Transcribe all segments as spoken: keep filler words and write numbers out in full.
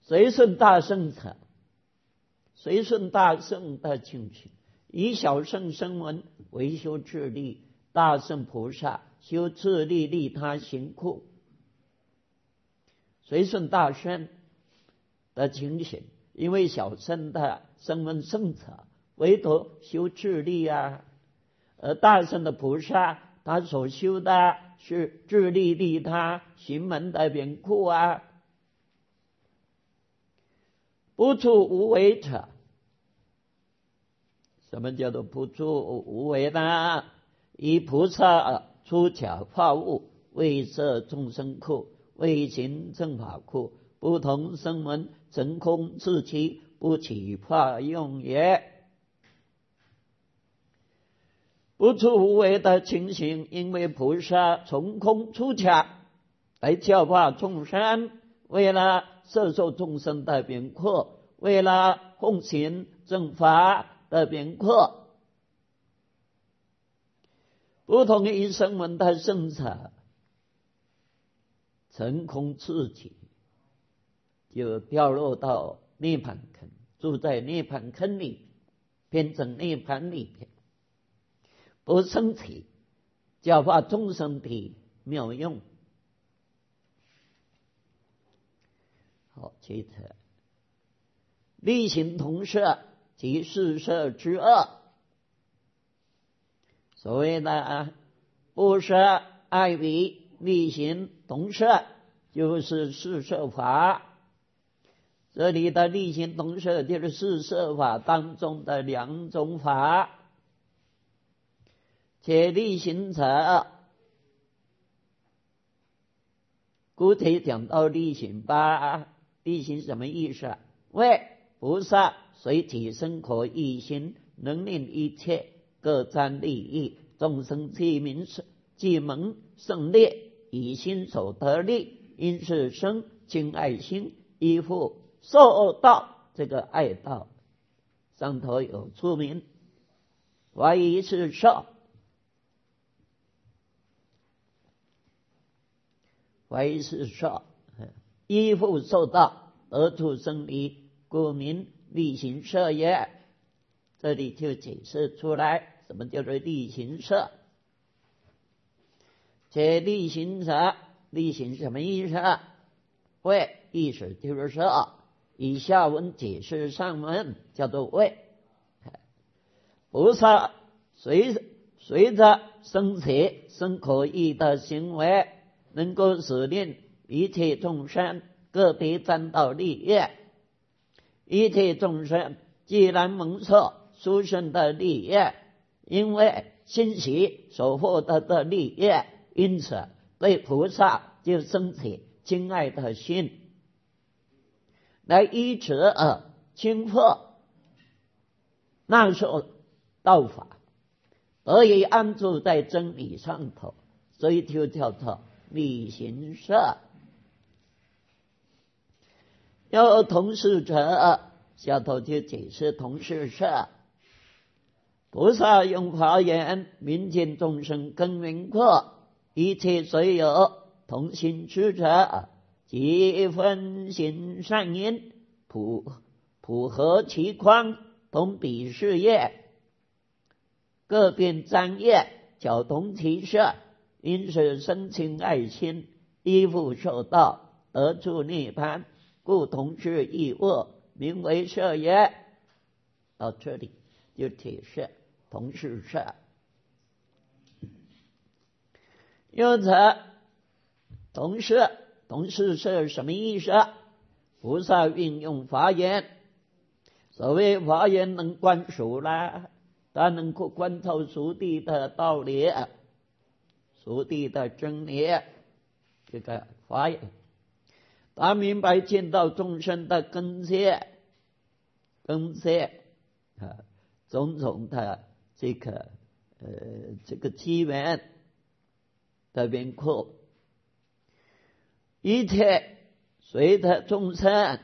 随顺大圣者，随顺大圣的情形，以小圣声闻为修自利，大圣菩萨修自利利他行苦。随顺大圣的情形，因为小圣的声闻圣者唯独修自利啊，而大圣的菩萨他所修的是自利利他行门的缘故啊。不处无为者，什么叫做不处无为呢？以菩萨出假化物，为摄众生苦，为行正法苦，不同声闻成空自其不起化用也。不处无为的情形，因为菩萨从空出假来教化众生，为了摄受众生的缘故，为了奉行正法的缘故，不同于声闻的圣者，成空自己就掉落到涅槃坑，住在涅槃坑里，变成涅槃里边，不生起教化众生的妙用。好，接着力行同摄即四摄之二。所谓的不摄爱语力行同摄，就是四摄法。这里的力行同摄就是四摄法当中的两种法。且力行者，姑且讲到力行吧。力行什么意思啊？为菩萨随体生活一心，能令一切各沾利益，众生既名既蒙胜利，以心所得利，因是生亲爱心，依附受道。这个爱道上头有注明，怀疑是受，怀疑是受，依附受道，而处生离，故名力行摄也。这里就解释出来什么叫做力行摄。且力行者，力行什么意思？为意思就是说，以下文解释上文，叫做为。菩萨随随着生起生口意的行为，能够使令一切众生个别沾到利益。一切众生既然蒙受殊胜的利益，因为欣喜所获得的利益，因此对菩萨就生起亲爱的心，来依此而亲附纳受道法，得以安住在真理上头，所以就叫做力行摄。要同事者，下头就解释同事摄。菩萨用华言明见众生更明阔，一切虽有同心之者，即分行善因，普普合其宽，同彼事业，各便沾业，较同其摄，因是生亲爱心，依附受道，得处涅槃，故同是异物，名为摄也。到这里就解释同是摄。因此同是同是摄什么意思？菩萨运用法言，所谓法言能观熟啦，它能够观透熟谛的道理，熟谛的真理，这个法言他明白见到众生的根切根切啊，种种的这个呃这个机缘的缘故，一切随着众生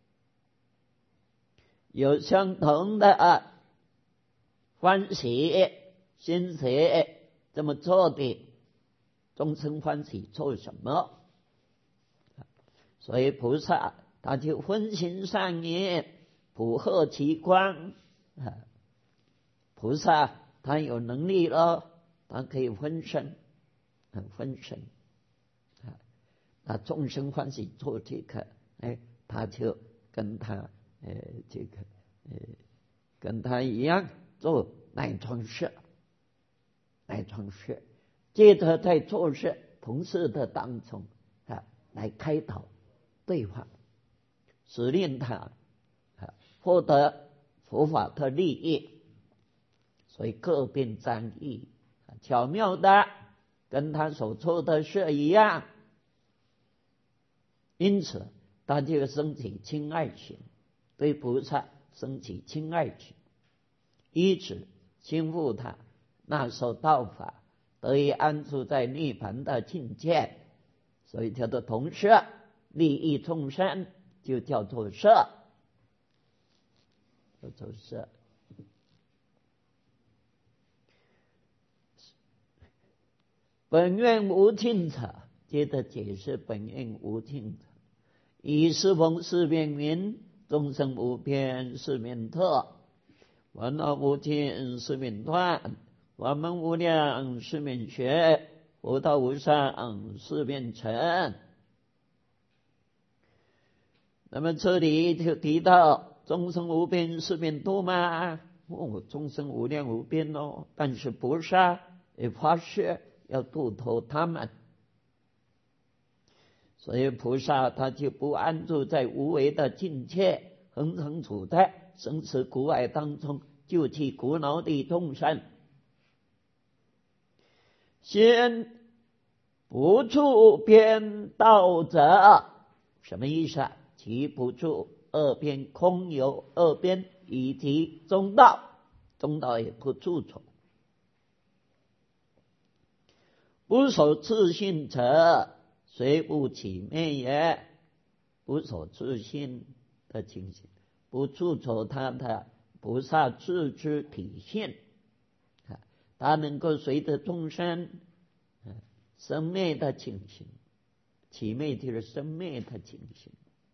有相同的欢喜欣喜，这么做的众生欢喜做什么？所以菩萨他就分行善业，普贺其光。啊，菩萨他有能力了，他可以分身，啊，分身。啊，那众生欢喜做这个，哎，他就跟他呃这个呃跟他一样做乃装饰，乃装饰，接着在做事同事的当中啊来开导对方，使令他啊获得佛法的利益。所以各变战役，巧妙的跟他所做的事一样，因此他就升起亲爱心，对菩萨升起亲爱心，以此亲附他，那受道法，得以安住在涅槃的境界。所以叫做同摄，利益众生就叫做摄，叫做摄。本愿无尽者，接着解释本愿无尽者。以四风四面云，众生无边四面特，烦恼无尽四面断，法门无量四面学，佛道无上四面成。那么这里就提到众生无边四面多吗？哦，众生无量无边哦，但是菩萨也发誓要度脱他们，所以菩萨他就不安住在无为的境界，恒常处在生死苦海当中，救济苦恼的众生。先不住边道者，什么意思啊？其不住二边空有二边，以及中道，中道也不住从。不守自信者，虽不起灭也。不守自信的情形，不住从他的菩萨自知体性，他能够随着众生生灭的情形，起灭就是生灭的情形，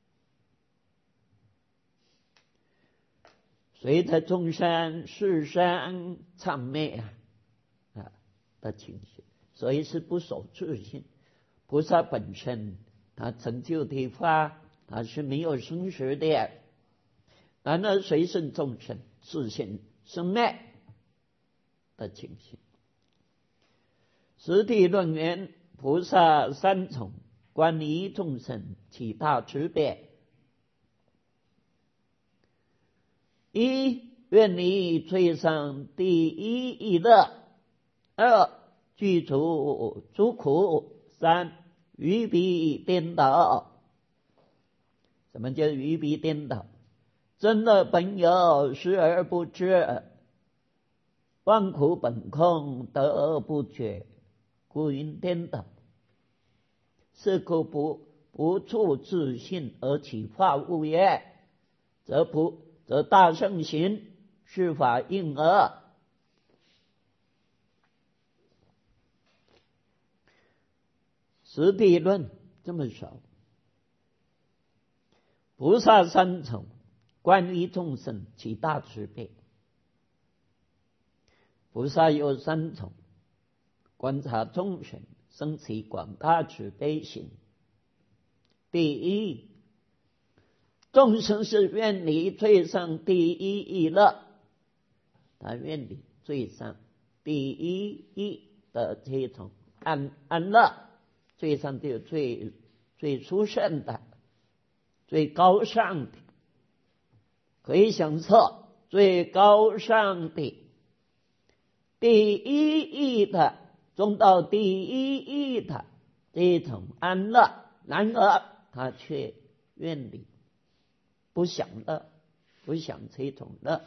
随着众生世生唱灭啊的情形。所以是不守自性。菩萨本身他成就的法，他是没有生死的，然而随顺众生自性生灭的情形。实地论言，菩萨三重，观于众生，起大慈悲。一，愿离最上第一义乐；二，具足诸苦；三，愚彼颠倒。什么叫愚彼颠倒？真乐本有，实而不知；万苦本空，得而不觉，故云颠倒。是故不不处自性而起法物也，则不则大圣行，是法应而。实地论这么说，菩萨三重，观于众生，起大慈悲。菩萨有三重，观察众生，生起广大慈悲心。第一，众生是愿离最上第一义乐，他愿离最上第一义的这种安安乐。最上就最最殊胜的，最高尚的，可以享受最高尚的第一义的中道第一义的这种安乐，然而他却愿离，不享乐，不享这种乐。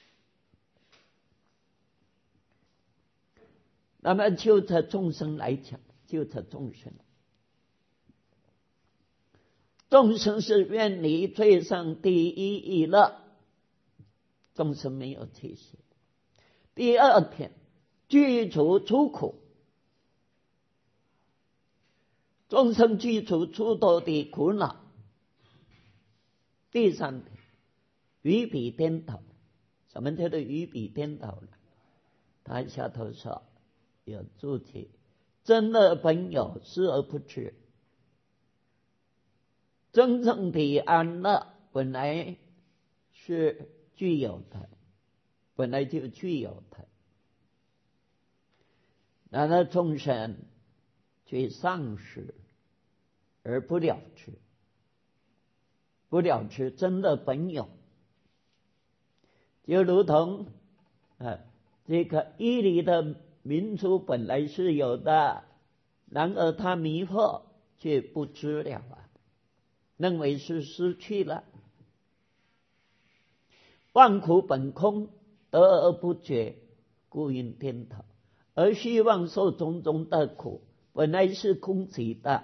那么就着众生来讲，就着众生，众生是愿离最上第一义乐，众生没有这些。第二点，具除诸苦，众生具除诸多的苦恼， 第三点，于彼颠倒。什么叫做于彼颠倒呢？他下头说有注解：真乐本有，失而不知。真正的安乐本来是具有的，本来就具有的，然而众生却丧失而不了知，不了知真的本有，就如同啊，这个伊犁的民族本来是有的，然而他迷惑却不知了啊，认为是失去了。万苦本空，得而不觉，故因颠倒。而希望受种种的苦，本来是空寂的，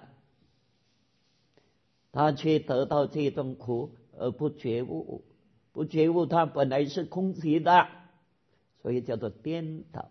他却得到这种苦而不觉悟，不觉悟他本来是空寂的，所以叫做颠倒。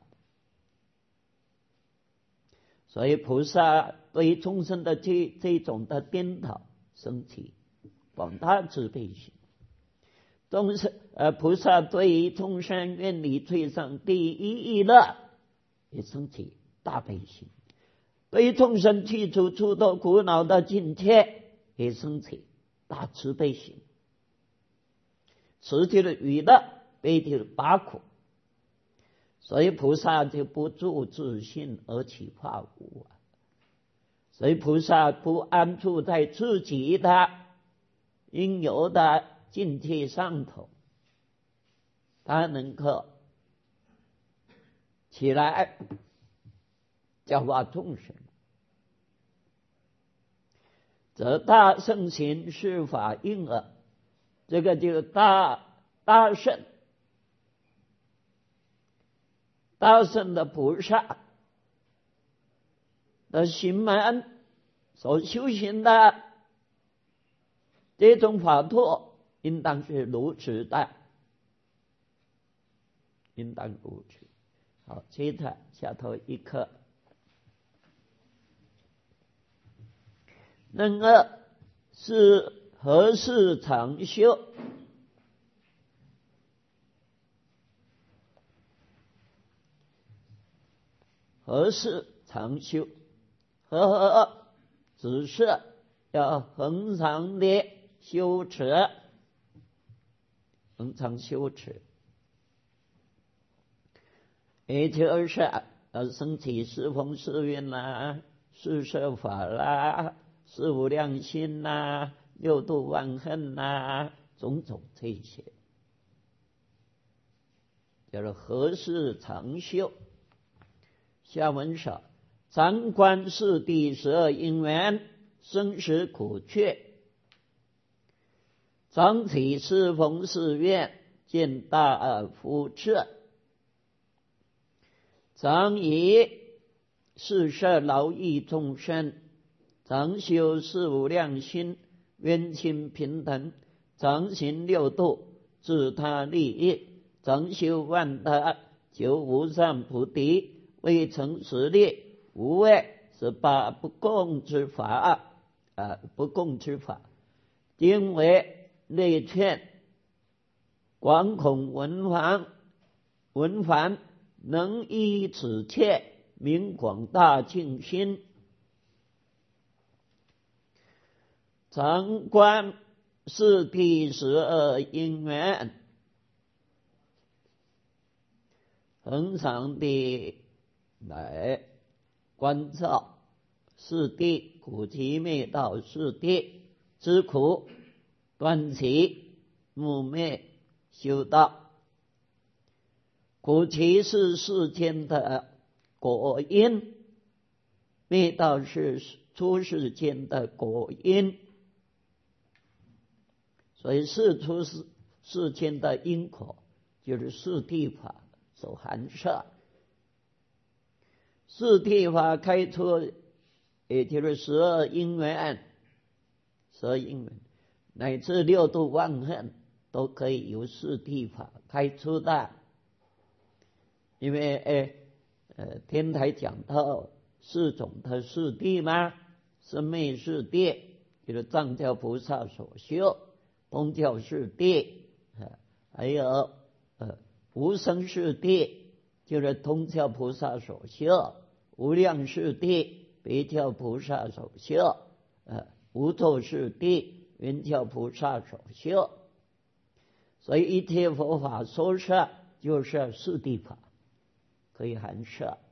所以菩萨对于众生的这这种的颠倒生起广大慈悲心。众生呃，菩萨对于众生愿离罪上第一义乐，也生起大悲心；对于众生去除诸多苦恼的境界，也生起大慈悲心。慈就是娱乐，悲就是拔苦。所以菩萨就不住自性而起化无啊。所以菩萨不安住在自己的应有的境界上头，他能够起来教化众生，则大圣行是法应耳。这个就是大大圣大圣的菩萨的行门所修行的这种法度，应当是如此的，应当如此。好，接着下头一课。人二是何事常修？何事常修？和合只是要恒常的修持，恒常修持，也就是要升起四弘四愿啦、四摄法啦、四无量心啦、六度万恨啦，种种这些，叫做何事常修。下文说：常观四谛十二因缘，生死苦却，常起四弘四愿，见大福智，常以四摄劳役众生，常修四无量心，冤亲平等，常行六度，自他利益，常修万德，求无上菩提，未成实力，无畏是八不共之法啊，不共之法，今为内劝，广恐文凡文凡能依此切，明广大净心，常观四谛十二因缘，恒常地来观照四谛苦集灭道四谛之苦，断其目灭修道。苦集是世间的果因，灭道是出世间的果因，所以是出世世间的因果，就是四谛法所含摄。四谛法开出，也就是十二因缘，十二因缘乃至六度万恨，都可以由四谛法开出的。因为诶呃天台讲到四种的四谛嘛，生灭四谛就是藏教菩萨所修， 通教是地，还有呃无生是地，就是通教菩萨所修；无量是地，别教菩萨所修；呃无透是地，圆教菩萨所修。所以一切佛法说摄就是四谛法，可以含摄。